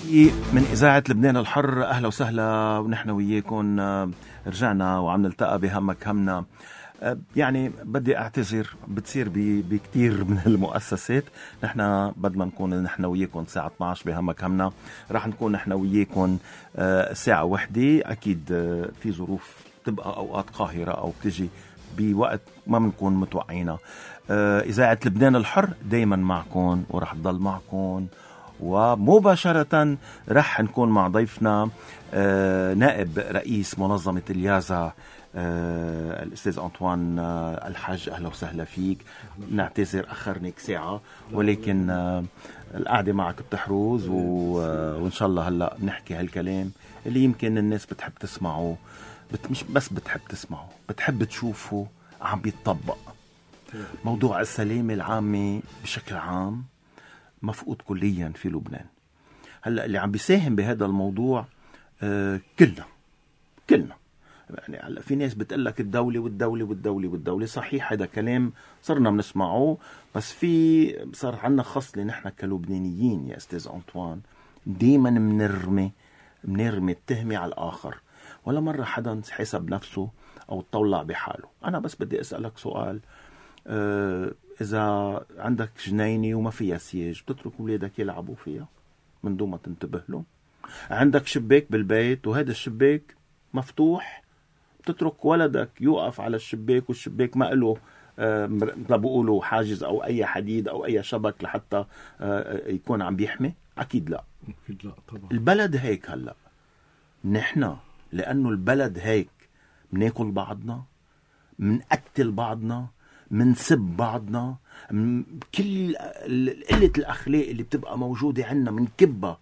تحية من إذاعة لبنان الحر. أهلا وسهلا، ونحن وياكم رجعنا وعم نلتقى بهمك همنا. يعني بدي أعتذر، بتصير بكتير من المؤسسات. نحن بدنا نكون نحن وياكم الساعة 12 بهمك همنا، رح نكون نحن وياكم ساعة واحدة. أكيد في ظروف تبقى أوقات قاهرة أو بتجي بوقت ما بنكون متوقعينها. إذاعة لبنان الحر دايما معكم ورح تضل معكم، ومباشرة رح نكون مع ضيفنا نائب رئيس منظمة اليازا الأستاذ أنطوان الحج. أهلا وسهلا فيك. نعتذر أخرنك ساعة، ولكن القعدة معك بتحروز، وإن شاء الله هلأ بنحكي هالكلام اللي يمكن الناس بتحب تسمعه، مش بس بتحب تسمعه، بتحب تشوفه عم بيتطبق. موضوع السلامة العامة بشكل عام مفقود كليا في لبنان. هلأ اللي عم بيساهم بهذا الموضوع كلنا يعني. هلأ في ناس بتقلك الدولة والدولة والدولة والدولة، صحيح هذا كلام صرنا بنسمعه، بس في صار عنا خصلة نحن كلبنانيين يا أستاذ أنطوان، دايما بنرمي التهمة على الآخر، ولا مرة حدا حسب نفسه أو تطلع بحاله. أنا بس بدي أسألك سؤال، إذا عندك جنينة وما فيها سياج بتترك أولادك يلعبوا فيها من دون ما تنتبه له؟ عندك شباك بالبيت وهذا الشباك مفتوح، بتترك ولدك يوقف على الشباك والشباك ما له بقولوا حاجز أو أي حديد أو أي شبك لحتى يكون عم بيحمي؟ أكيد لا. طبعا. البلد هيك. هلأ نحن لأنه البلد هيك مناكل بعضنا، منقتل بعضنا، منسب بعضنا، كل قلة الأخلاق اللي بتبقى موجودة عنا منكبها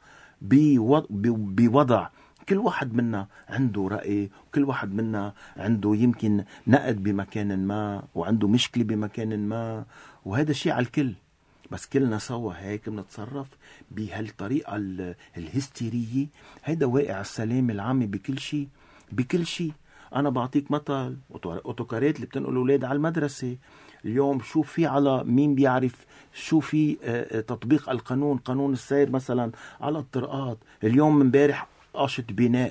بوضع كل واحد منا عنده رأي، وكل واحد منا عنده يمكن نقد بمكان ما، وعنده مشكلة بمكان ما، وهذا شيء على الكل. بس كلنا سوا هيك بنتصرف بهالطريقة الهستيرية. هيدا واقع السلام العامة بكل شيء. أنا بعطيك مثل، أوتوكارات اللي بتنقل الأولاد على المدرسة اليوم، شو في على مين بيعرف شو في تطبيق القانون، قانون السير مثلا على الطرقات. اليوم امبارح قاشة بناء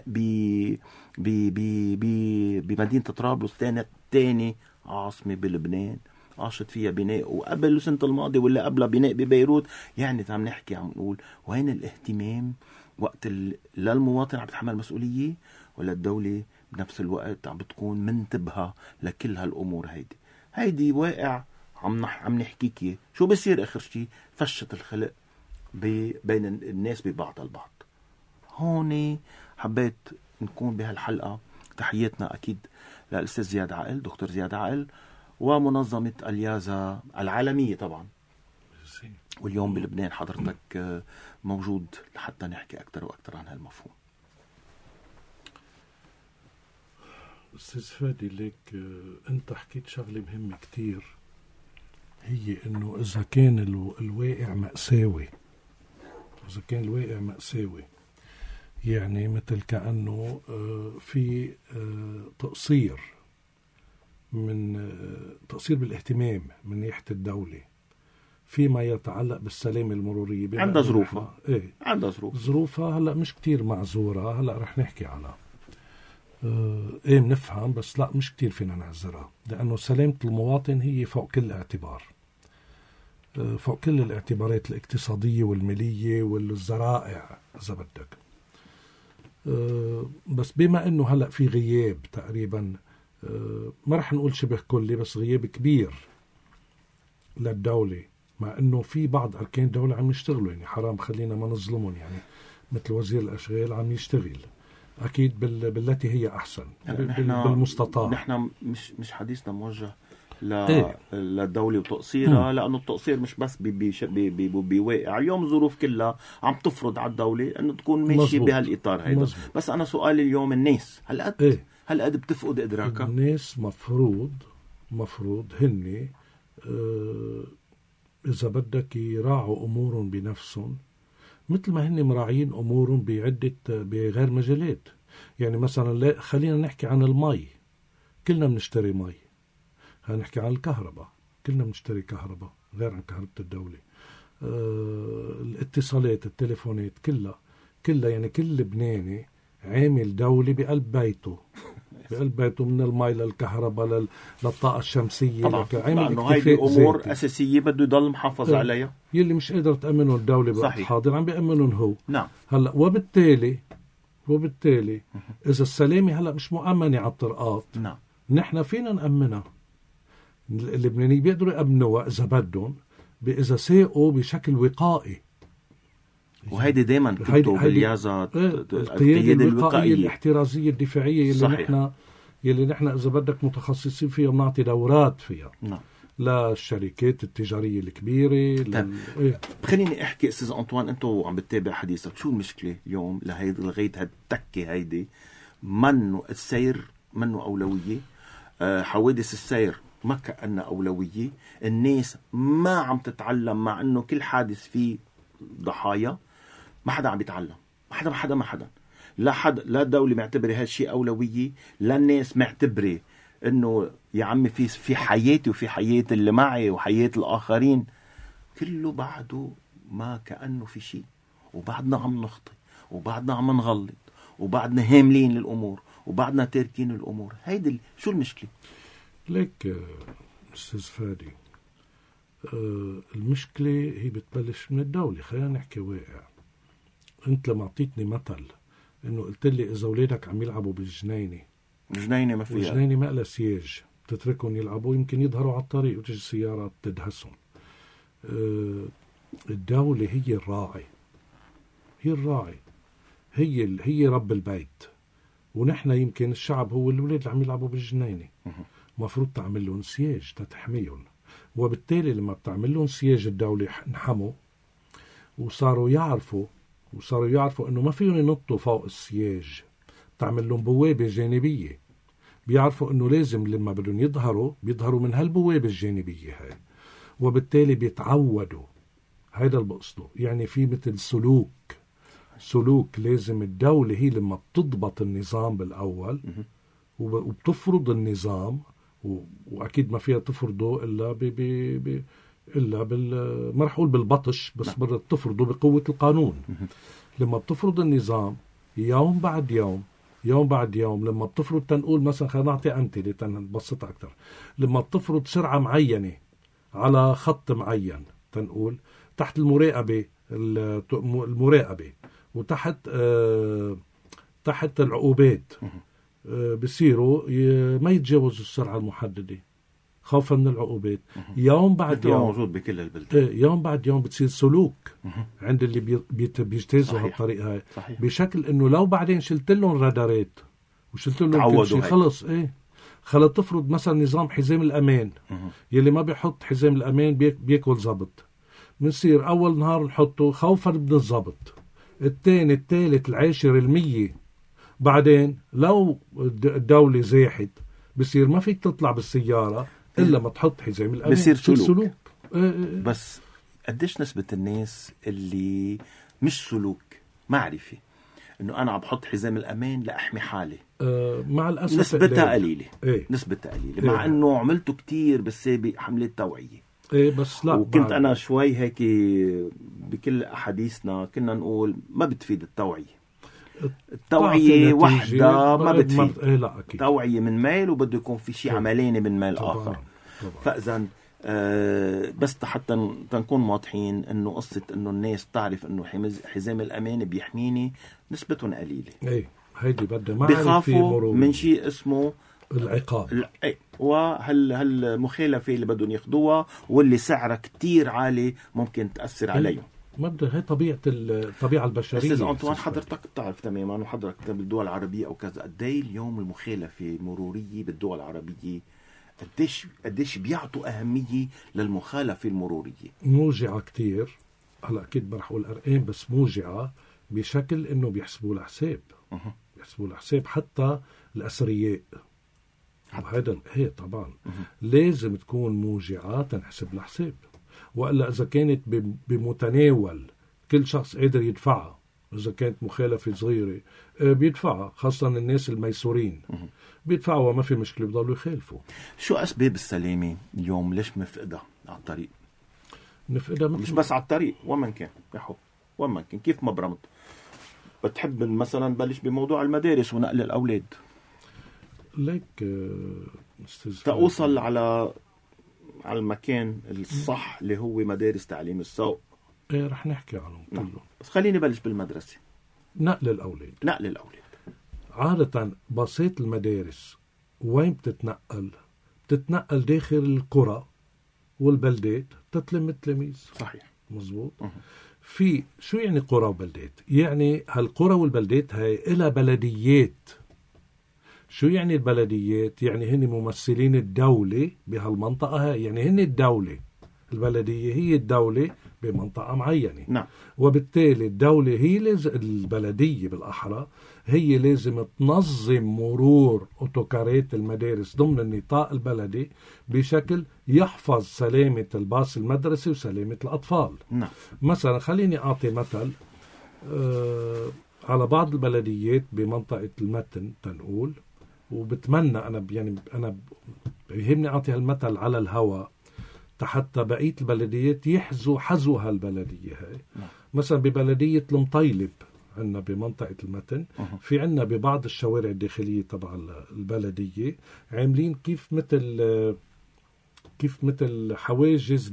بمدينة طرابلس، تاني عاصمة بلبنان قاشت فيها بناء، وقبل السنة الماضية ولا قبلها بناء ببيروت. يعني عم نحكي عم نقول وين الاهتمام وقت لا المواطن عم يتحمل مسؤولية، ولا الدولة بنفس الوقت عم بتكون منتبهة لكل هالأمور هيدي واقع عم نحكيكي. شو بيصير آخر شيء؟ فشت الخلق بين الناس ببعض البعض. هون حبيت نكون بهالحلقة. تحياتنا أكيد للأستاذ زياد عقل، دكتور زياد عقل، ومنظمة اليازا العالمية طبعا. واليوم بلبنان حضرتك موجود لحتى نحكي أكتر وأكتر عن هالمفهوم. أستاذ فادي، ليك أنت حكيت شغلة مهمة كتير، هي إنه إذا كان الواقع مأساوي، يعني مثل كأنه في تقصير بالاهتمام من ناحية الدولة فيما يتعلق بالسلامة المرورية. عندها ظروفها. عندها ظروفها هلأ مش كتير معذورة. هلأ رح نحكي على بنفهم، بس لا مش كتير فينا نعذرها، لأنه سلامة المواطن هي فوق كل اعتبار، فوق كل الاعتبارات الاقتصادية والمالية والزرائع إذا بدك. بس بما أنه هلأ في غياب تقريبا، ما رح نقول شبه كلي، بس غياب كبير للدولة، مع أنه في بعض أركان الدولة عم يشتغلوا، يعني حرام خلينا ما نظلمهم، يعني مثل وزير الأشغال عم يشتغل أكيد بالتي هي أحسن بالمستطاع. نحن مش حديثنا موجه للدولة وتقصيرها، لأنه التقصير مش بس بواقع. اليوم ظروف كلها عم تفرض على الدولة أنه تكون ماشية بهالإطار هيدا. بس أنا سؤالي اليوم، الناس هل بتفقد إدراكها؟ الناس مفروض هن إذا بدك يراعوا أمورهم بنفسهم مثل ما هن مراعين أمورهم بغير مجالات. يعني مثلا خلينا نحكي عن المي، كلنا بنشتري مي. هنحكي عن الكهرباء، كلنا بنشتري كهرباء غير عن كهرباء الدولة. الاتصالات، التليفونات، كلها، يعني كل لبناني عامل دولة بقلب بيته، بقلب بيته، من المي للكهرباء للطاقة الشمسية. طبعا عامل هيدي أمور ذاتي أساسية بده يضل محافظ عليها. يلي مش قادر تأمنه الدولة بوقت حاضر عم بيأمنهم هو. نعم. هلا وبالتالي إذا السلامة هلا مش مؤمنة على الطرقات، نعم، نحن فينا نأمنها. اللبنانيين بيقدروا يأمنوها إذا بدهم، إذا ساقوا بشكل وقائي. وهيدي دايما كنتوا بالرياضات القيادة الوقائية الاحترازية الدفاعية يلي نحن إذا بدك متخصصين فيها بنعطي دورات فيها. نعم. للشركات التجارية الكبيرة. خليني أحكي أستاذ أنطوان، أنتوا عم بتتابع حديثك، شو المشكلة اليوم لغاية هالتكة هيدي؟ منه السير منه أولوية، حوادث السير ما كأنها أولوية، الناس ما عم تتعلم، مع أنه كل حادث فيه ضحايا، ما حدا عم يتعلم، ما حدا لا الدولة معتبرة هالشيء أولوية، لا الناس معتبرة انه يا عمي في حياتي وفي حياة اللي معي وحياة الآخرين، كله بعده ما كأنه في شيء، وبعدنا عم نخطي، وبعدنا عم نغلط، وبعدنا هاملين للأمور، وبعدنا تاركين الأمور. هيدي شو المشكلة؟ ليك أستاذ فادي، المشكلة هي بتبلش من الدولة. خلينا نحكي واقع. انت لما اعطيتني مثل انه قلت لي اذا اولادك عم يلعبوا بالجنينة ما فيها، الجنينة ما لها سياج، بتتركهم يلعبوا، يمكن يظهروا على الطريق وتجي السيارة تدهسهم. الدولة هي الراعي، هي رب البيت، ونحن يمكن الشعب هو الولاد اللي عم يلعبوا بالجنينة. مفروض تعمل لهم سياج تتحميهم، وبالتالي لما بتعمل لهم سياج الدولة انحموا وصاروا يعرفوا انه ما فيهم ينطوا فوق السياج. تعمل لهم بوابة جانبية، بيعرفوا انه لازم لما بدهم بيظهروا من هالبوابة الجانبية هاي، وبالتالي بيتعودوا. هيدا اللي بقصده، يعني في مثل سلوك لازم الدولة هي لما بتضبط النظام بالأول وبتفرض النظام، وأكيد ما فيها تفرضه إلا ما رح أقول بالبطش، بس بدها تفرضه بقوة القانون. لما بتفرض النظام يوم بعد يوم، لما بتفرض تنقول مثلا، خلينا نعطي أمثلة تنبسطها أكثر، لما بتفرض سرعة معينة على خط معين، تنقول تحت المراقبة وتحت تحت العقوبات، بصيروا ما يتجاوزوا السرعة المحددة خوفا من العقوبات. يوم بعد يوم موجود بكل البلدان، يوم بعد يوم بتصير سلوك عند اللي بيجتازوا هالطريقة هاي، بشكل انه لو بعدين شلت لهم رادارات وشلت لهم كل شيء، خلص خلص تفرض مثلا نظام حزام الأمان. يلي ما بيحط حزام الأمان بياكل زبط. بنصير أول نهار نحطه خوفا من الزبط، الثاني الثالث العاشر 100. بعدين لو الدولة زاحت بصير ما فيك تطلع بالسيارة إلا ما تحط حزام الأمان، بصير سلوك. بس قديش نسبة الناس اللي مش سلوك معرفة إنه أنا عم بحط حزام الأمان لأحمي حالي؟ مع الأسف نسبتها قليلة. نسبتها قليلة، مع إنه عملته كتير بالسابق حملة توعية. بس لا، وكنت أنا شوي هيك بكل أحاديثنا كنا نقول ما بتفيد التوعية وحدة ما بتفيد. لا أكيد. توعية من ميل وبده يكون في شيء عملاني من ميل آخر. فإذا بس حتى تنكون واضحين إنه قصة إنه الناس تعرف إنه حزام الأمان بيحميني نسبتهم قليلة. هيدي بدها بيخافوا من شيء اسمه العقاب. هالمخالفة اللي بدهم ياخدوها واللي سعرها كتير عالي ممكن تأثر عليهم. هي الطبيعة البشرية. أستاذ أنطوان، حضرتك بتعرف تماما، وحضرتك بالدول العربية أو كذا، قدي اليوم المخالفة المرورية بالدول العربية قديش بيعطوا أهمية للمخالفة المرورية؟ موجعة كتير. هلا أكيد ما رح أقول أرقام، بس موجعة بشكل إنه بيحسبوا الحساب حتى الأثرياء. هذا هي طبعا لازم تكون موجعة تنحسب الحساب، وإلا إذا كانت بمتناول كل شخص قادر يدفعها، إذا كانت مخالفة صغيرة بيدفعها، خاصة الناس الميسورين بيدفعوا وما في مشكلة، بيضلوا يخالفوا. شو أسباب السلامة اليوم؟ ليش مفقدها على الطريق؟ مفقدها مش بس على الطريق، ومن كان كيف ما برمت بتحب مثلا بلش بموضوع المدارس ونقل الأولاد ليك تأوصل على المكان الصح اللي هو مدارس تعليم السوق. ايه رح نحكي عنهم كلهم. بس خليني بلش بالمدرسة. نقل الأولاد عادة بسيط المدارس وين بتتنقل داخل القرى والبلدات تتلم التلاميذ. صحيح مزبوط. في شو يعني قرى وبلدات؟ يعني هالقرى والبلدات هاي إلها بلديات. شو يعني البلديات؟ يعني هن ممثلين الدولة بهالمنطقة هاي، يعني هن الدولة. البلدية هي الدولة بمنطقة معينة. نعم. وبالتالي الدولة هي البلدية بالأحرى هي لازم تنظم مرور أوتوكارات المدارس ضمن النطاق البلدي بشكل يحفظ سلامة الباص المدرسي وسلامة الأطفال. نعم. مثلا خليني أعطي مثل على بعض البلديات بمنطقة المتن تنقول، وبتمنى أنا بيهمني أعطي هالمثل على الهواء حتى بقية البلديات حذو هالبلدية هاي. مثلا ببلدية المطيلب عندنا بمنطقة المتن في عندنا ببعض الشوارع الداخلية تبع البلدية عاملين كيف مثل حواجز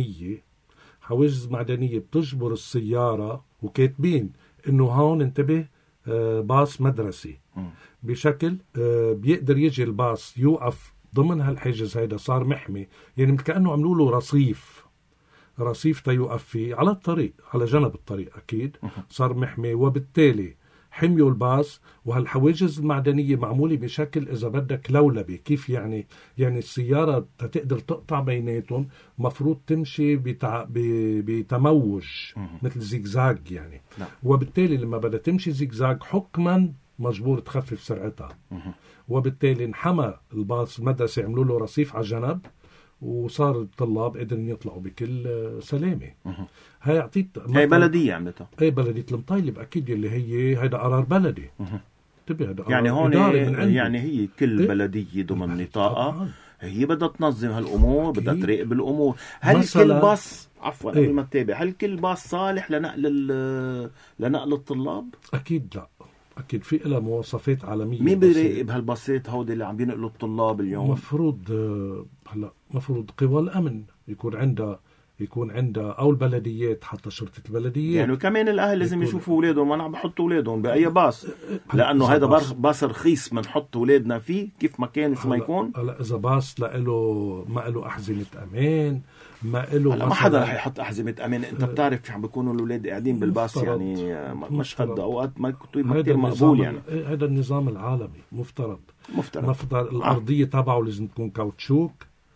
معدنية بتجبر السيارة وكاتبين انه هون انتبه باص مدرسي بشكل بيقدر يجي الباص يوقف ضمن هالحاجز. هيدا صار محمي، يعني كأنه عملوا له رصيف تيوقف فيه على الطريق، على جنب الطريق أكيد صار محمي، وبالتالي حميوا الباص. وهالحواجز المعدنية معمولة بشكل إذا بدك لولبي. كيف يعني السيارة تقدر تقطع بيناتهم مفروض تمشي بتموج مثل زيكزاج يعني. وبالتالي لما بدها تمشي زيكزاج حكما مجبور تخفف سرعتها. وبالتالي انحمى الباص المدرسي، عملوا له رصيف على جنب، وصار الطلاب قدروا يطلعوا بكل سلامة. هاي بلدية عملتها. اي بلدية المطيلب اكيد اللي هيدا قرار بلدي. يعني هون يعني هي كل بلدية ضمن نطاقها هي بدها تنظم هالامور، بدها تراقب الامور. هل كل باص قبل ما تتابع، هل كل باص صالح لنقل الطلاب؟ اكيد لا، اكيد في لها مواصفات عالميه. مين بيراقب هالباصات هودي اللي عم بينقلوا الطلاب اليوم؟ مفروض قوى الامن يكون عندها او البلديات، حتى شرطه البلديات. يعني كمان الاهل لازم يشوفوا اولادهم، ما عم بحطوا اولادهم باي باص، لانه هذا باص رخيص بنحط اولادنا فيه كيف ما كان شو ما يكون. هلا اذا باص ما له احزمه امان، ما حدا رح يحط أحزمة أمان. أنت بتعرف شو عم بيكونوا الأولاد قاعدين بالباص، يعني مشهد أوقات ما كتير مقبول. يعني هذا النظام العالمي مفترض الأرضية تبعه لازم تكون كاوتشوك.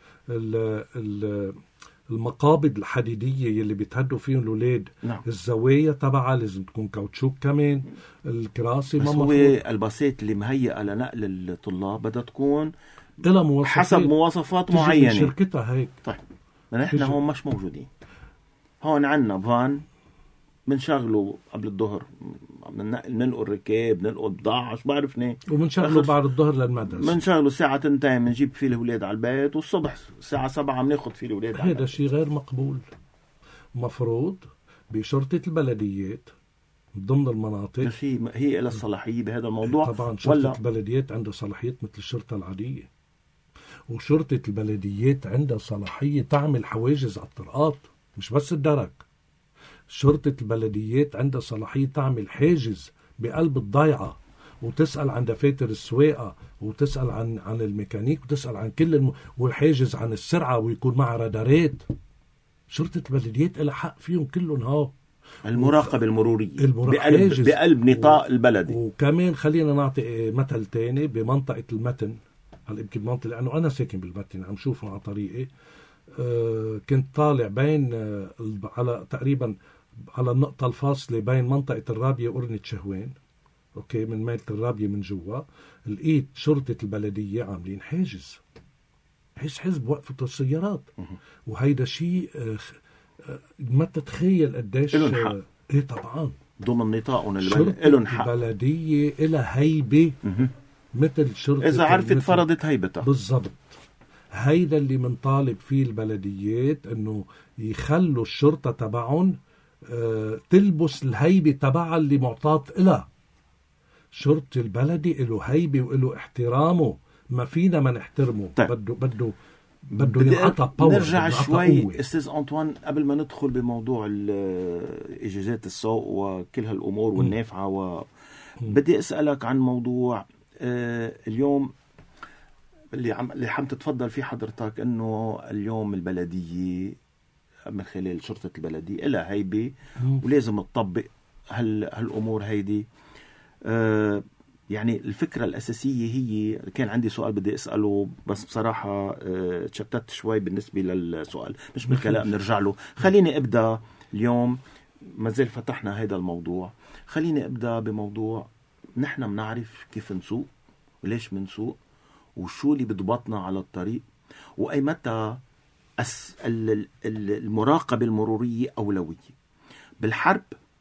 المقابض الحديدية اللي بيتهدوا فيهم الأولاد، الزوايا تبعها لازم تكون كاوتشوك كمان. الكراسي بس هو الباصات اللي مهيئة لنقل الطلاب بدها تكون حسب مواصفات معينة، شركتها هيك. طيب نحن هون مش موجودين. هون عنا فان بنشغله قبل الظهر، ننقل ركاب، ننقل بضاعة، شو بعرفني، وبنشغله بعد الظهر للمدرسة. بنشغله ساعة 2 بنجيب فيه الأولاد على البيت، والصبح الساعة 7 بناخد فيه الأولاد. هذا شيء غير مقبول. مفروض بشرطة البلديات ضمن المناطق هي إلى الصلاحية بهذا الموضوع. طبعا شرطة البلديات عندها صلاحيات مثل الشرطة العادية، وشرطة البلديات عندها صلاحية تعمل حواجز على الطرقات، مش بس الدرك. شرطة البلديات عندها صلاحية تعمل حاجز بقلب الضيعة، وتسأل عن دفاتر السواقة، وتسأل عن الميكانيك، وتسأل عن كل والحاجز عن السرعة، ويكون معها رادارات. شرطة البلديات لها حق فيهم كلهم. هاو المراقبة المرورية بقلب نطاق البلدي. وكمان خلينا نعطي مثل تاني بمنطقة المتن. هلا يمكن منطقة لأنه أنا ساكن بالمتن عم شوفه على طريقي. كنت طالع بين على تقريبا على النقطة الفاصلة بين منطقة الرابية وقرنة شهوين، أوكي، من ميلة الرابية من جوا، لقيت شرطة البلدية عاملين حاجز بوقفة السيارات. وهيدا شيء ما تتخيل قديش. إيه طبعا ضمن نطاقهم إلهم حق. البلدية إلها هيبة مثل شرطة إذا عرفت فرضت هيبتها بالضبط. هيدا اللي منطالب فيه البلديات، انه يخلوا الشرطة تبعهم تلبس الهيبة تبعها اللي معطاة إلها. شرطي البلدي له هيبة وله احترامه، ما فينا ما نحترمه. طيب. بده ينعطى باور. نرجع شوي استاذ أنطوان قبل ما ندخل بموضوع إجازات السوق وكل هالأمور والنافعة، بدي أسألك عن موضوع اليوم اللي عم تتفضل فيه حضرتك، انه اليوم البلدية من خلال شرطة البلدية لها هيبة ولازم تطبق هالأمور هيدي. يعني الفكرة الأساسية هي، كان عندي سؤال بدي أسأله بس بصراحة تشتت شوي بالنسبة للسؤال، مش بالكلام نرجع له. خليني أبدأ اليوم، ما زال فتحنا هيدا الموضوع، خليني أبدأ بموضوع نحن بنعرف كيف نسوق وليش منسوق وشو اللي بضبطنا على الطريق، وأي متى المراقبة المرورية أولوية. بالحرب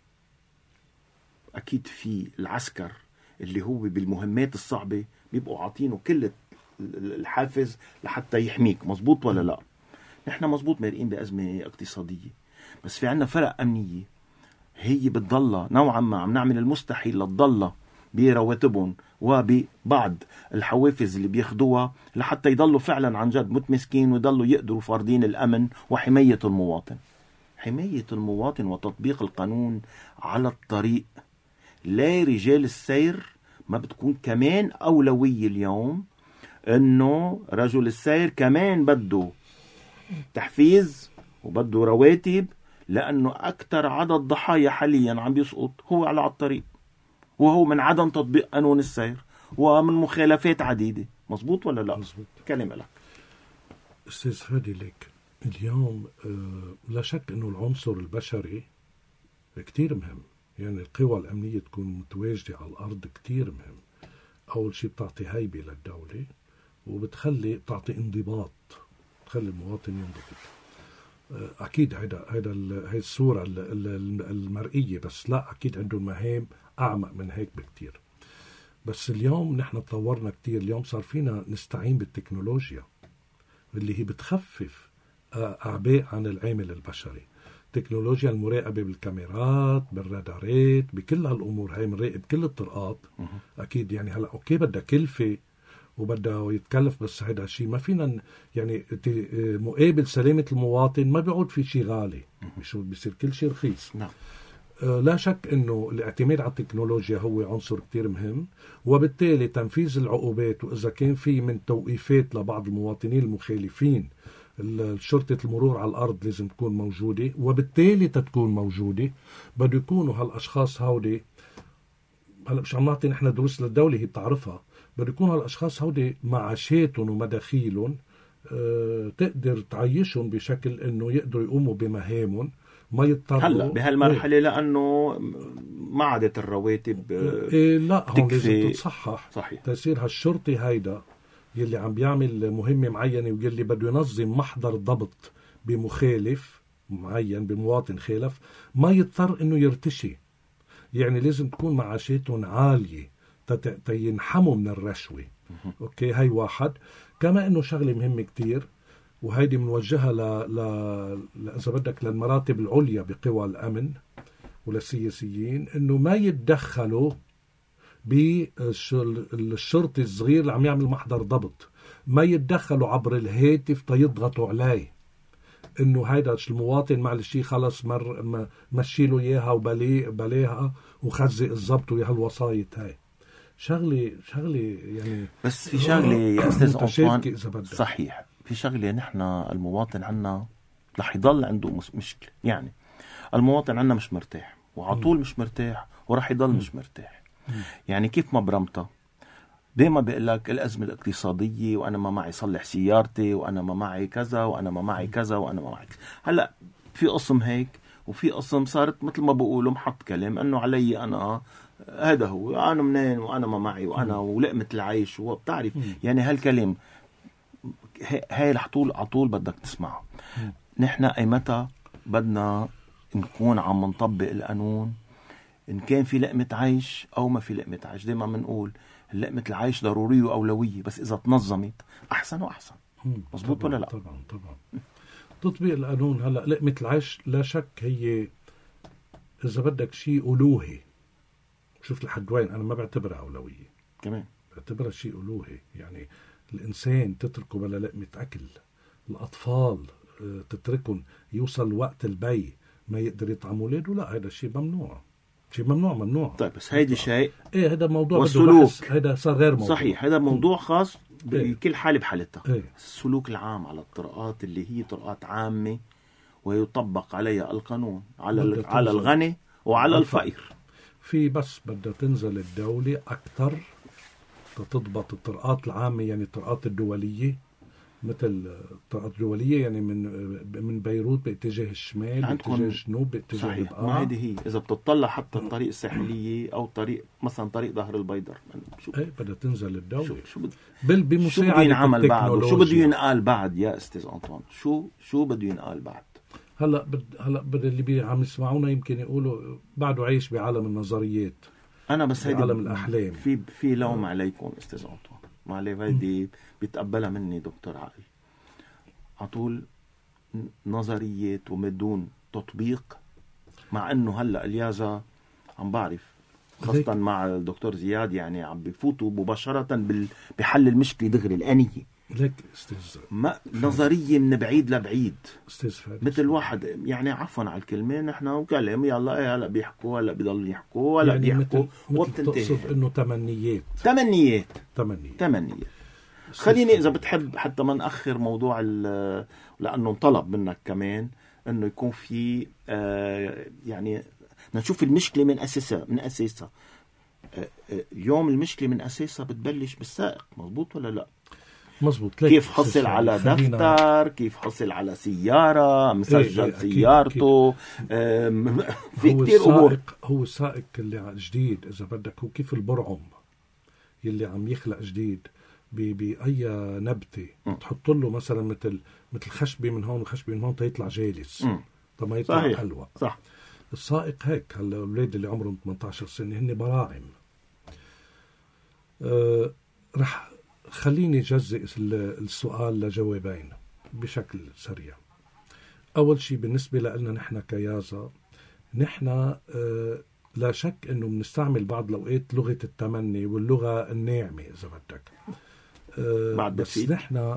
أكيد في العسكر اللي هو بالمهمات الصعبة بيبقوا عاطينه كل الحافز لحتى يحميك، مزبوط ولا لا؟ نحن مزبوط مرقين بأزمة اقتصادية، بس في عنا فرق أمنية هي بتضلها نوعا ما عم نعمل المستحيل لتضلها برواتبهم وببعض الحوافز اللي بياخدوها لحتى يضلوا فعلا عن جد متمسكين ويضلوا يقدروا فاردين الأمن وحماية المواطن. حماية المواطن وتطبيق القانون على الطريق، لا رجال السير ما بتكون كمان أولوية اليوم؟ إنه رجل السير كمان بده تحفيز وبده رواتب، لأنه أكتر عدد ضحايا حاليا عم بيسقط هو على الطريق، وهو من عدم تطبيق قانون السير ومن مخالفات عديدة. مزبوط ولا لا؟ مزبوط. كلمة لك أستاذ فادي. لك اليوم لا شك أنه العنصر البشري كتير مهم. يعني القوى الأمنية تكون متواجدة على الأرض كتير مهم. أول شيء بتعطي هيبة للدولة، بتعطي انضباط، تخلي المواطن ينضبط. أكيد هاي الصورة المرئية، بس لا، أكيد عندهم مهام أعمق من هيك بكتير. بس اليوم نحن تطورنا كتير. اليوم صار فينا نستعين بالتكنولوجيا اللي هي بتخفف أعباء عن العامل البشري. تكنولوجيا المراقبة بالكاميرات، بالرادارات، بكل هالأمور هاي بنراقب كل الطرقات. أكيد يعني هلأ أوكي بدها كلفة وبده يتكلف، بس هذا الشيء ما فينا يعني مقابل سلامة المواطن ما بيعود في شيء غالي، مش بيصير كل شيء رخيص. نعم. لا شك انه الاعتماد على التكنولوجيا هو عنصر كتير مهم، وبالتالي تنفيذ العقوبات، واذا كان في من توقيفات لبعض المواطنين المخالفين، شرطة المرور على الأرض لازم تكون موجودة، وبالتالي تكون موجودة بده يكونوا هالأشخاص هودي. هلا مش عم نعطي نحن دروس للدولة، هي بتعرفها. بده يكونوا هالأشخاص هودي معاشاتهم ومداخيلهم تقدر تعيشهم بشكل انه يقدروا يقوموا بمهامهم، ما يضطروا هلا بهالمرحلة لأنه ما عادت الرواتب لا هون لازم تتصحح. صحيح. تصير هالشرطي هيدا يلي عم بيعمل مهمة معينة ويلي بده ينظم محضر ضبط بمخالف معين، بمواطن خالف، ما يضطر انه يرتشي. يعني لازم تكون معاشاتهم عالية تينحموا من الرشوة. اوكي، هاي واحد. كما انه شغلة مهمة كتير، وهيدي منوجهها إذا بدك للمراتب العليا بقوى الأمن وللسياسيين، إنه ما يتدخلوا بالشرطي الصغير اللي عم يعمل محضر ضبط، ما يتدخلوا عبر الهاتف تيضغطوا عليه إنه هيدا المواطن معلش خلص مشي له إياها وبليها وخزق الضبط ويا هالوسايط. هاي شغلة يعني. بس في شغلة يا أستاذ أنطوان، صحيح، في شغلة نحن المواطن عنا رح يضل عنده مشكلة. يعني المواطن عنا مش مرتاح، وعطول مش مرتاح، ورح يضل مش مرتاح. يعني كيف ما برمتها دايما بيقول لك الأزمة الاقتصادية، وأنا ما معي صلح سيارتي، وأنا ما معي كذا، وأنا ما معي كذا، وأنا ما معي كذا. هلأ في قسم هيك، وفي قسم صارت مثل ما بقولوا محط كلام إنه علي أنا، هذا هو أنا منين، وأنا ما معي، وأنا ولقمة العيش، وبتعرف يعني هالكلام هاي عطول بدك تسمعه. نحن أي متى بدنا نكون عم نطبق القانون، إن كان في لقمة عيش أو ما في لقمة عيش. دايما بنقول لقمة العيش ضرورية وأولوية، بس إذا تنظمت أحسن وأحسن. مظبوط ولا لا؟ طبعا تطبيق القانون. هلا لقمة العيش لا شك هي إذا بدك شيء ألوهي، شوف لحد وين أنا ما بعتبرها أولوية، كمان بعتبرها شيء ألوهي. يعني الإنسان تتركه بلا لقمة أكل، الأطفال تتركهم يوصل وقت البي ما يقدر يطعم ولاده، لا هذا شيء ممنوع، شيء ممنوع. طيب بس هيدي شيء ايه هذا موضوع والسلوك هذا صار غير موضوع. صحيح، هذا موضوع خاص بكل حالة بحالتها. إيه؟ السلوك العام على الطرقات اللي هي طرقات عامة ويطبق عليها القانون على الغني وعلى الفقير. في بس بدها تنزل الدولة أكثر تضبط الطرقات العامة، يعني الطرقات الدولية، مثل الطرقات الدولية يعني من بيروت باتجاه الشمال باتجاه الجنوب باتجاه البقاع. ما هذه هي إذا بتطلع حتى الطريق الساحلية أو طريق مثلا طريق ظهر البيدر، ايه بدها تنزل الدولة. شو بمساعدة ينعمل بعد؟ شو بده ينقال بعد يا أستاذ أنطون؟ شو بده ينقال بعد؟ هلا اللي عم يسمعونا يمكن يقولوا بعده عايش بعالم النظريات. أنا بس هيدي عالم الأحلام. في لوم عليكم أستاذ أنطون، ما عليه، هيدي بيتقبلها مني دكتور عقل. عطول نظريات ومدون تطبيق، مع انه هلا اليازا عم بعرف خاصة مع الدكتور زياد يعني عم بفوتوا مباشرة بحل المشكلة دغري الآنية. لك استاذ نظرية من بعيد لبعيد، استاذ مثل واحد يعني عفوا على الكلمة، نحن وكلم يلا ايه هلا بيحكوا هلا بيضلوا يحكوا هلا يعني بيحكوا وبتنتهي. تقصد انه تمنيات. خليني إذا بتحب حتى ما نأخر موضوع لأنه انطلب منك كمان أنه يكون في يعني نشوف المشكلة من أساسها. اليوم المشكلة من أساسها بتبلش بالسائق، مظبوط ولا لا؟ مظبوط. كيف حصل على دفتر، كيف حصل على سيارة، مسجل سيارته، في كتير أمور. هو السائق اللي جديد إذا بدك، هو كيف البرعم يلي عم يخلق جديد بأي نبتة تحط له مثلا مثل خشبة من هون وخشبة من هون تيطلع جالس، طب ما يطلع حلوة. صح. السائق هيك. هلا الأولاد اللي عمرهم 18 سنة هن براعم. رح خليني جزء السؤال لجوابين بشكل سريع. أول شيء بالنسبة لنا نحن كيازا، نحن لا شك أنه بنستعمل بعض الأوقات لغة التمني واللغة الناعمة إذا بدك. بس نحن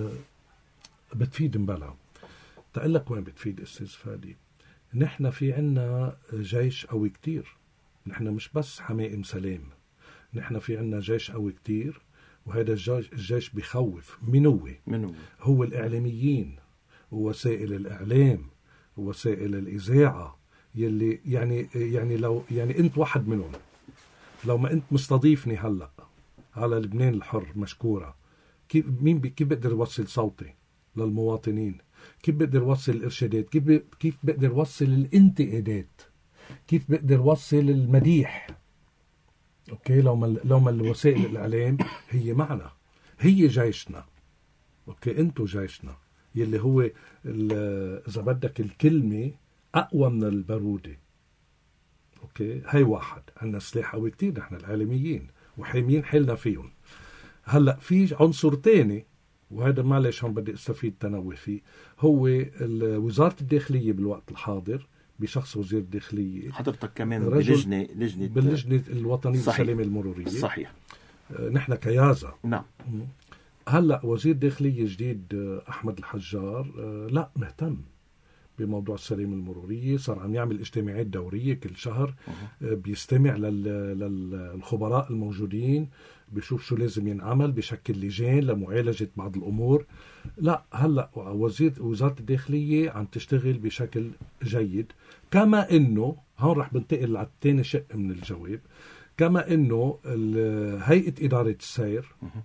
بتفيد مبلا. تقول لك وين بتفيد أستاذ فادي؟ نحن في عنا جيش قوي كتير، نحن مش بس حمائم سلام، نحن في عنا جيش قوي كتير، وهذا الجيش بيخوف. من هو الإعلاميين ووسائل الإعلام ووسائل الإذاعة، يلي يعني لو يعني أنت واحد منهم، لو ما أنت مستضيفني هلأ على لبنان الحر مشكورة، كيف بقدر يوصل صوتي للمواطنين؟ كيف بقدر يوصل الإرشادات؟ كيف بقدر يوصل الانتقادات؟ كيف بقدر يوصل المديح؟ أوكي، لو ما الوسائل الإعلام هي معنا، هي جيشنا. أوكي، أنتو جيشنا يلي هو إذا بدك الكلمة أقوى من البارودة. أوكي، هاي واحد. عنا سلاح قوي كتير نحن العالميين وحامين حلنا فيهم. هلأ في عنصر تاني، وهذا معلش هم بدي استفيد تنوه فيه، هو وزارة الداخلية بالوقت الحاضر بشخص وزير الداخلية، حضرتك كمان باللجنة الوطنية للسلامة المرورية. صحيح. نحن كيازا. نعم. هلأ وزير داخلية جديد أحمد الحجار لا مهتم بموضوع السلامة المرورية، صار عم يعمل اجتماعات دورية كل شهر، بيستمع للخبراء الموجودين، بيشوف شو لازم ينعمل، بشكل لجان لمعالجة بعض الأمور. لا هلأ وزارة الداخلية عم تشتغل بشكل جيد. كما إنه هون رح بنتقل على الثاني شق من الجواب، كما إنه هيئة إدارة السير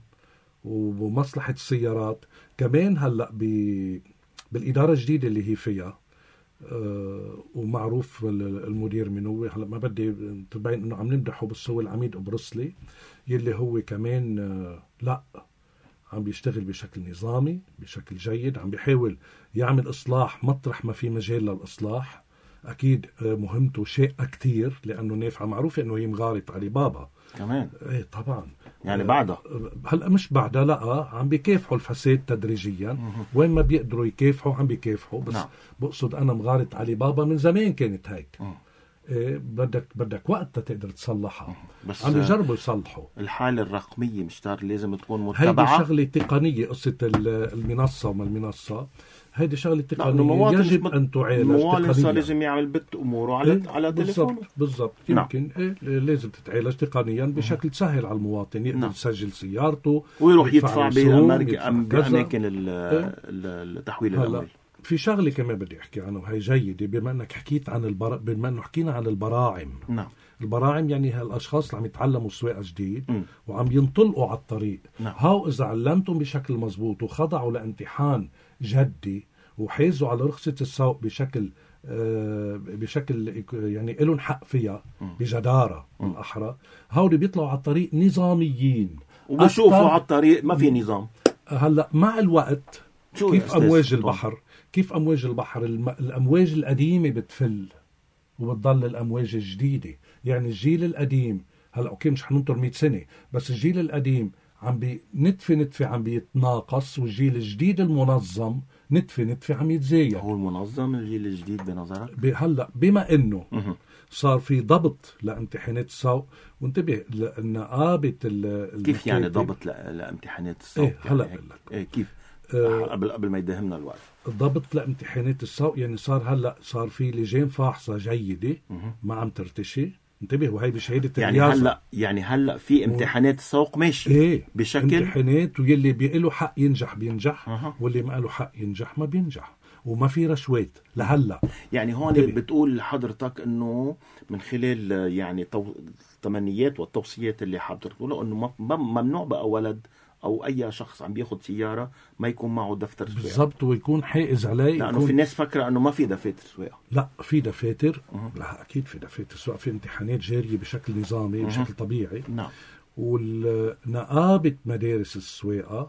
ومصلحة السيارات كمان هلأ بالإدارة الجديدة اللي هي فيها ومعروف المدير منو. هلا ما بدي تبين انه عم نمدحه، بس هو العميد أبرصلي يلي هو كمان لا عم بيشتغل بشكل نظامي بشكل جيد، عم بيحاول يعمل إصلاح مطرح ما في مجال للإصلاح. أكيد مهمته شاقة كتير لأنه نافعة، معروفة أنه هي مغارة علي بابا كمان. ايه طبعا يعني بعدها هلا مش بعدها، لا عم بيكافحوا الفساد تدريجيا. وين ما بيقدروا يكافحوا عم بيكافحوا، بس نعم. بقصد أنا مغارة علي بابا من زمان كانت هيك. بدك وقت تقدر تصلحها. بس عم بيجربوا يصلحوا. الحالة الرقمية مشتار لازم تكون هيدي متبعة. شغلة تقنية، قصة المنصة وما المنصة، هيدي شغلة لأنه تقنية يجب أن تعالج المواطن تقنيا. لازم يعمل بت أموره على تليفونه. بالضبط. نعم. يمكن لازم تتعالج تقنيا بشكل سهل على المواطن، يقدر نعم. يسجل سيارته ويروح يدفع بأماكن التحويل الأموال. في شغلة كمان بدي أحكي عنها وهي جيدة، بما أنك حكيت عن بما أنه حكينا عن البراعم. نعم. البراعم يعني هالأشخاص اللي عم يتعلموا سواقة جديد وعم ينطلقوا على الطريق. نعم. هاو إذا علمتهم بشكل مزبوط وخضعوا لامتحان جدي وحيزوا على رخصة السوق بشكل يعني لهم حق فيها بجدارة بالأحرى، هاولي بيطلعوا على الطريق نظاميين وبشوفوا على الطريق ما في نظام. هلأ مع الوقت كيف أمواج البحر الأمواج القديمة بتفل وبتضل الأمواج الجديدة. يعني الجيل القديم هلأ أوكي مش حننطر 100 سنة، بس الجيل القديم عم نتفة عم بيتناقص، والجيل الجديد المنظم نتفة عم يتزايد. هو المنظم الجيل الجديد بنظرك؟ هلأ بما إنه صار في ضبط لامتحانات السوق، وانتبه لنقابة كيف يعني ضبط لامتحانات السوق؟ هلأ يعني كيف؟ قبل ما يدهمنا الوقت. ضبط لامتحانات السوق يعني صار في لجان فاحصة جيدة ما عم ترتشي. انتبه، وهي بشهادة الرياضة. يعني هلا في امتحانات السوق ماشي بشكل امتحانات، واللي بيقله حق ينجح بينجح، واللي ما له حق ينجح ما بينجح، وما في رشوات لهلا. يعني هون بتقول لحضرتك انه من خلال يعني التمنيات والتوصيات اللي حضرتك تقولها انه ممنوع بقى ولد او اي شخص عم بياخد سياره ما يكون معه دفتر سواقه بالضبط، ويكون حائز عليه. لانه في الناس فكره انه ما في دفاتر سواقه. لا، في دفاتر. لا اكيد في دفاتر سواقه، في امتحانات جاريه بشكل نظامي بشكل طبيعي. نعم. والنقابه مدارس السواقه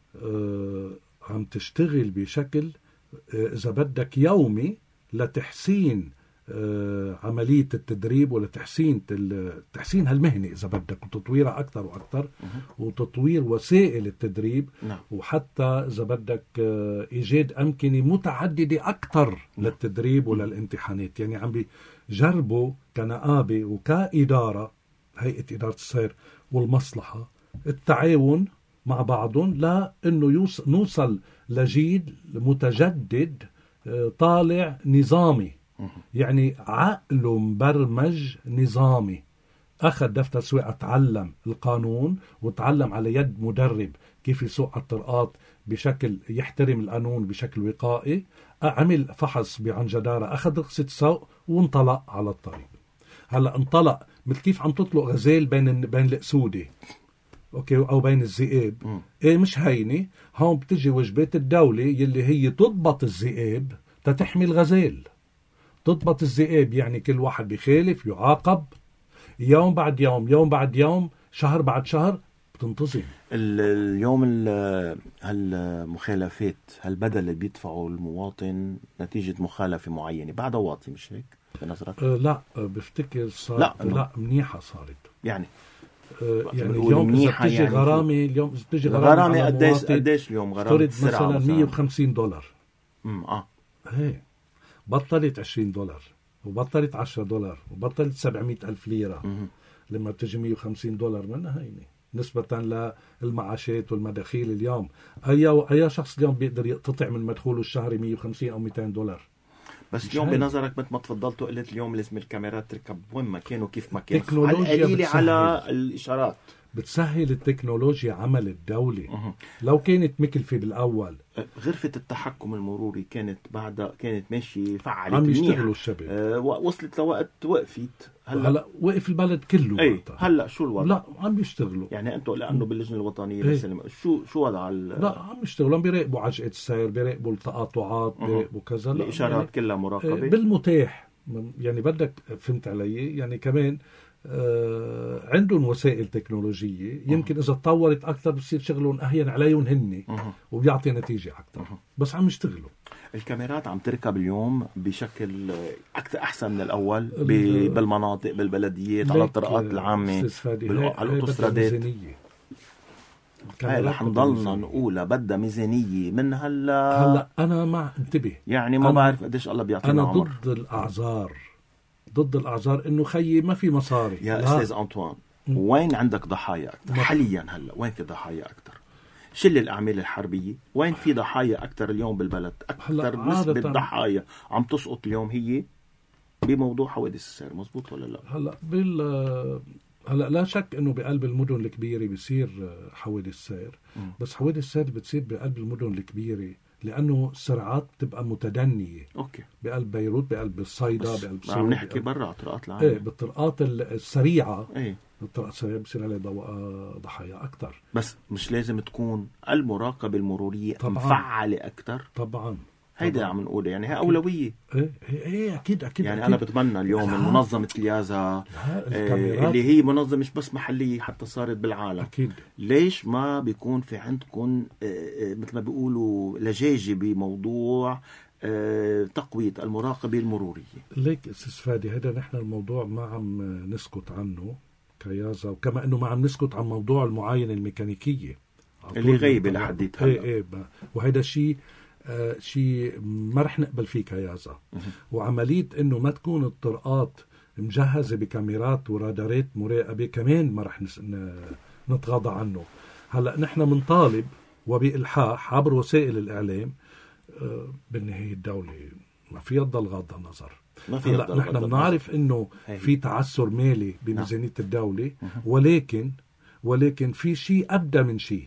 عم تشتغل بشكل اذا بدك يومي لتحسين عملية التدريب ولتحسين هالمهنة إذا بدك، وتطويرها أكثر وأكثر، وتطوير وسائل التدريب. نعم. وحتى إذا بدك إيجاد أمكنة متعددة أكثر للتدريب وللامتحانات. يعني عم بيجربوا كنقابة وكإدارة، هيئة إدارة السير والمصلحة، التعاون مع بعضهم لأنه نوصل لجيل متجدد طالع نظامي. يعني عقله مبرمج نظامي، أخذ دفتر سواقة، تعلم القانون وتعلم على يد مدرب كيف يسوق على الطرقات بشكل يحترم القانون بشكل وقائي، عمل فحص عن جدارة، أخذ رخصة سوق وانطلق على الطريق. هلأ انطلق مثل كيف عم تطلق غزال بين الأسودة أوكي أو بين الذئاب. مش هيني. هون بتجي وجبات الدولة يلي هي تضبط الذئاب تتحمي الغزال. تضبط الذئاب يعني كل واحد بيخالف يعاقب يوم بعد يوم، يوم بعد يوم، شهر بعد شهر، بتنتظم. اليوم هالمخالفات، هالبدل اللي بيدفعه المواطن نتيجة مخالفة معينة بعد واطي، مش هيك بنظرك؟ لا بفتكر صار لا منيحة صارت. يعني اليوم إذا بتجي يعني غرامة، اليوم إذا بتجي غرامة قديش اليوم غرامة؟ مثلا $150. هي بطلت $20 وبطلت $10 وبطلت 700,000 ليرة. لما بتجي $150 منها هيني نسبة للمعاشات والمداخيل. اليوم أي شخص اليوم بيقدر يقتطع من مدخوله الشهري $150 أو $200. بس اليوم بنظرك مثل ما تفضلت وقلت اليوم لازم الكاميرات تركب وين ما كان وكيف ما كان، التكنولوجيا على الإشارات بتسهل التكنولوجيا عمل الدولة. لو كانت مكلفة بالأول، غرفة التحكم المروري كانت ماشي فعالة، عم يشتغلوا الشباب. وصلت لوقت وقفت. هلا وقف البلد كله. هلا شو الوضع؟ لا عم بيشتغلوا. يعني انتوا لانه باللجنه الوطنيه بس شو وضع لا عم يشتغلوا، عم بيراقبوا عجقة السير، بيراقبوا التقاطعات، بيراقبوا كذا. الاشارات يعني كلها مراقبه بالمتاح. يعني بدك فهمت علي؟ يعني كمان عندهم وسائل تكنولوجية يمكن إذا تطورت أكثر بصير شغلهم أهين عليهم هن وبيعطي نتيجة أكثر. بس عم يشتغلوا. الكاميرات عم تركب اليوم بشكل أكثر أحسن من الأول بالمناطق، بالبلديات، على الطرقات العامة، على الأوتوسترادات. هاي رح نضلنا نقولها بدها ميزانية من هلا. أنا مع انتبه، يعني ما بعرف قديش الله بيعطينا عمر. عمر. أنا ضد الأعذار ضد الأعذار إنه خيي ما في مصاري. يا أستاذ أنطوان، وين عندك ضحايا أكثر حاليا؟ هلا وين في ضحايا أكثر؟ شل الأعمال الحربية، وين في ضحايا أكثر اليوم بالبلد؟ أكثر نسبة ضحايا عم تسقط اليوم هي بموضوع حوادث السير، مزبوط ولا لا؟ هلا لا شك انه بقلب المدن الكبيره بيصير حوادث سير، بس حوادث السير بتصير بقلب المدن الكبيره لانه السرعات بتبقى متدنيه. اوكي. بقلب بيروت، بقلب الصيدا، بقلب سوريا، عم نحكي برا على الطرقات العامه. ايه بالطرقات السريعه. ايه الطرقات السريعه بصير عليها ضحايا اكثر. بس مش لازم تكون المراقبه المروريه مفعله اكثر؟ طبعا هيدا عم نقول يعني هي اولويه. ايه اكيد يعني انا بتمنى اليوم منظمه اليازا اللي هي منظمه مش بس محليه حتى صارت بالعالم، اكيد ليش ما بيكون في عندكم مثل ما بيقولوا لجاجه بموضوع تقويه المراقبه المروريه؟ ليك استاذ فادي، هذا نحن الموضوع ما عم نسكت عنه كيازا، وكما انه ما عم نسكت عن موضوع المعاينه الميكانيكيه اللي غايبه لحد هلا. وهذا شيء ما رح نقبل فيه كيازا. وعملية انه ما تكون الطرقات مجهزة بكاميرات ورادارات مراقبة كمان ما رح نتغاضى عنه. هلأ نحن منطالب وبإلحاح عبر وسائل الإعلام بالنهاية الدولة ما فيها تضل غاضة النظر. هلأ نحن بنعرف انه في تعثر مالي بميزانية الدولة، ولكن في شيء أبدى من شيء.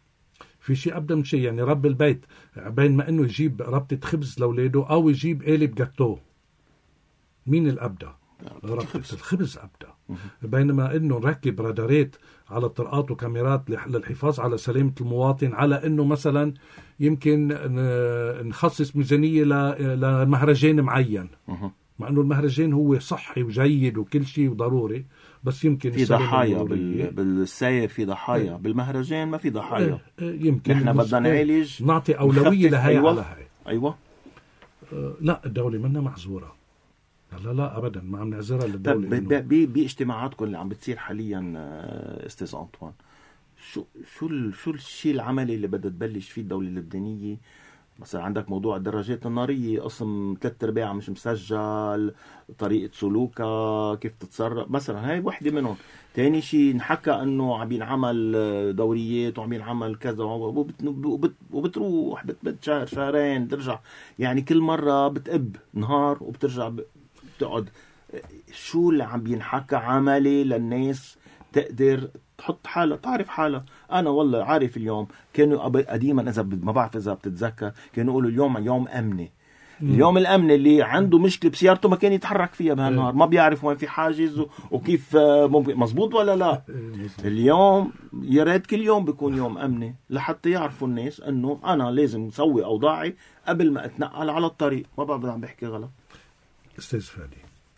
يعني رب البيت بين ما انه يجيب ربطة خبز لأولاده او يجيب قالب جاتوه، مين الأبدى؟ ربطة الخبز أبدى. بينما انه نركب رادارات على الطرقات وكاميرات للحفاظ على سلامة المواطن، على انه مثلا يمكن نخصص ميزانية لمهرجان معين، مع انه المهرجان هو صحي وجيد وكل شيء وضروري، بس يمكن في ضحايا بالسير، في ضحايا بالمهرجان ما في ضحايا. يمكن احنا بدنا نعالج، نعطي أولوية لهي على هاي. ايوه. لا الدولة منا معذورة، لا ابدا ما عم نعذرها للدولة. باجتماعاتكم اللي عم بتصير حاليا استاذ أنطوان، شو الشيء العملي اللي بدها تبلش فيه الدولة اللبنانية؟ مثلا عندك موضوع الدراجات النارية، قسم 3/4 مش مسجل، طريقة سلوكها، كيف تتصرف مثلا، هاي وحدة منهم. تاني شيء نحكى انه عم ينعمل دوريات وعم ينعمل كذا، وبتروح شهر شهرين ترجع، يعني كل مرة بتقب نهار وبترجع بتقعد. شو اللي عم بينحكى عملي للناس تقدر تحط حالة، تعرف حالة؟ أنا والله عارف اليوم كانوا قديما إذا ما بعرف إذا بتتذكر كانوا يقولوا اليوم يوم أمني. اليوم الأمن اللي عنده مشكلة بسيارته ما كان يتحرك فيها بهالنهار، ما بيعرف وين في حاجز وكيف ممكن. مزبوط ولا لا؟ اليوم يا ريت كل يوم بيكون يوم أمني لحتى يعرفوا الناس أنه أنا لازم أسوي أوضاعي قبل ما أتنقل على الطريق. ما بعرف عم بحكي غلط أستاذ فادي.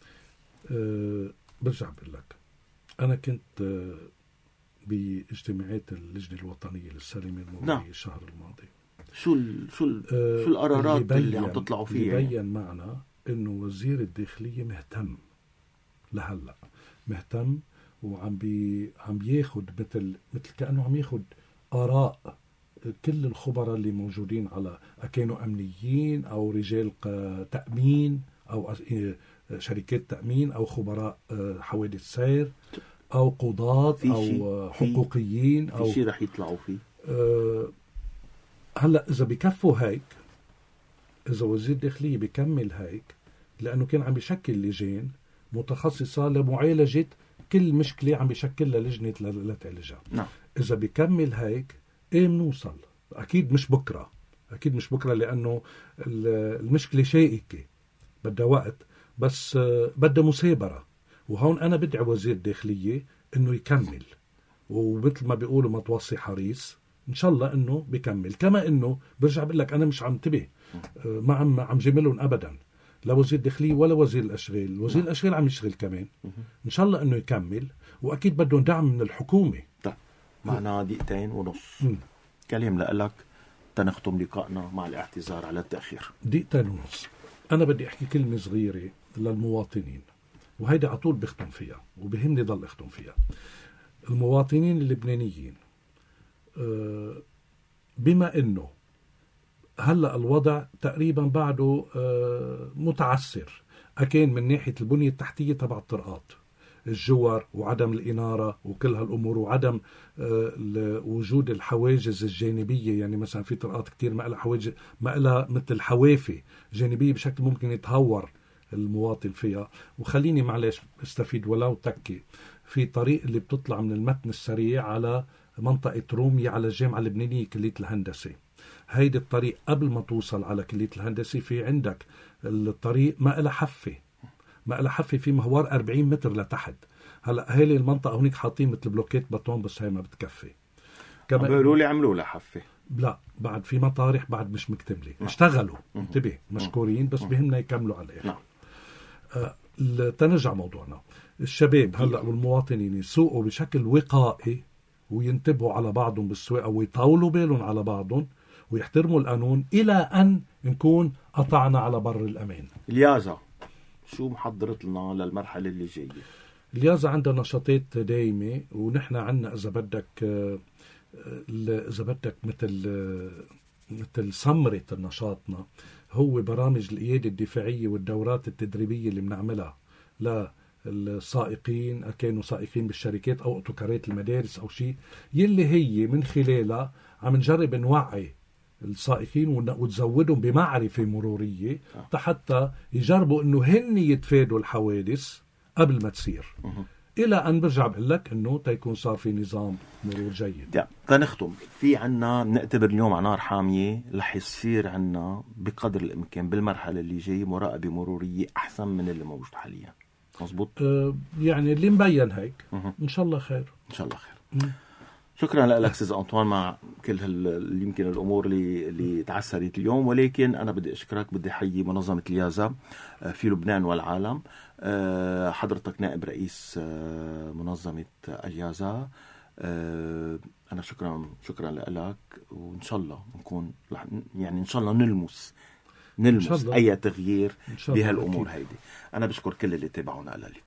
برجع بقول لك أنا كنت باجتماعات اللجنة الوطنية للسلامة المرورية الشهر الماضي. شو القرارات اللي عم تطلعوا فيها؟ اللي بيّن معنا إنه وزير الداخلية مهتم لهلا، مهتم وعم بياخد مثل كأنه عم ياخد آراء كل الخبراء اللي موجودين، على كانوا أمنيين أو رجال تأمين أو شركات تأمين أو خبراء حوادث سير أو قضاة أو حقوقيين أو في شيء رح يطلعوا فيه. هلأ إذا بكفوا هيك، إذا وزير الداخلية بيكمل هيك، لأنه كان عم بيشكل لجان متخصصة لمعالجة كل مشكلة عم بيشكلها لجنة لتعالجها. نعم. إذا بيكمل هيك بنوصل. أكيد مش بكرة، لأنه المشكلة شائكة بدها وقت، بس بدها مثابرة. وهون أنا بدعي وزير الداخلية إنه يكمل، ومثل ما بيقولوا ما توصي حريص، إن شاء الله إنه بيكمل. كما إنه برجع بقول لك أنا مش عم انتبه، ما عم جملهم أبدا لا وزير الداخلية ولا وزير الأشغال. وزير الأشغال عم يشتغل كمان، إن شاء الله إنه يكمل، وأكيد بدهم دعم من الحكومة. طيب معنا 2.5 دقيقة كلام لك تنختم لقائنا مع الاعتذار على التأخير. 2.5 دقيقة. أنا بدي أحكي كلمة صغيرة للمواطنين، وهيدا عطول بختم فيها وبهمني ضل اختم فيها. المواطنين اللبنانيين، بما انه هلأ الوضع تقريبا بعده متعسر، أكين من ناحية البنية التحتية تبع الطرقات، الجوار وعدم الإنارة وكل هالأمور، وعدم وجود الحواجز الجانبية. يعني مثلا في طرقات كتير ما لها حواجز، ما لها مثل حوافي جانبية بشكل ممكن يتهور المواطن فيها. وخليني معلش استفيد ولو تكي، في طريق اللي بتطلع من المتن السريع على منطقة رومية على الجامعة اللبنانية كلية الهندسة، هيدي الطريق قبل ما توصل على كلية الهندسة في عندك الطريق ما لها حفة، ما لها حفة، في مهوار 40 متر لتحت. هلا هيلي المنطقة هونيك حاطين مثل بلوكيت بطون، بس هي ما بتكفي. كمان بيقولوا لي عملوا لها حفة، لا بعد في مطارح بعد مش مكتملة. اشتغلوا، انتبه، مشكورين، بس بهمنا يكملوا على الآخر. تنرجع موضوعنا. الشباب هلا والمواطنين يسوقوا بشكل وقائي وينتبهوا على بعضهم بالسواقة ويطولوا بالهم على بعضهم ويحترموا القانون إلى أن نكون قطعنا على بر الأمان. اليازا شو محضرت لنا للمرحلة اللي جاية؟ اليازا عندها نشاطات دايمة، ونحن عندنا إذا بدك مثل سمرة نشاطنا هو برامج القيادة الدفاعية والدورات التدريبية اللي بنعملها للسائقين، كانوا سائقين بالشركات أو أوتوكارات المدارس أو شيء، يلي هي من خلالها عم نجرب نوعي السائقين وتزودهم بمعرفة مرورية حتى يجربوا إنه هن يتفادوا الحوادث قبل ما تصير، إلى أن برجع بقول لك إنه تيكون صار في نظام مرور جيد. تنختم في عنا نعتبر اليوم على نار حامية، رح يصير عنا بقدر الإمكان بالمرحلة اللي جاي مراقبة مرورية أحسن من اللي موجود حاليا، مظبوط؟ يعني اللي مبين هيك. إن شاء الله خير، إن شاء الله خير. شكرا لك أستاذ أنطوان مع كل يمكن الأمور اللي تعسرت اليوم، ولكن أنا بدي أشكرك، بدي أحيي منظمة اليازا في لبنان والعالم. حضرتك نائب رئيس منظمة اليازا، أنا شكرا لك، وإن شاء الله نكون يعني إن شاء الله نلمس أي تغيير بهالأمور هيدي. أنا بشكر كل اللي تابعونا.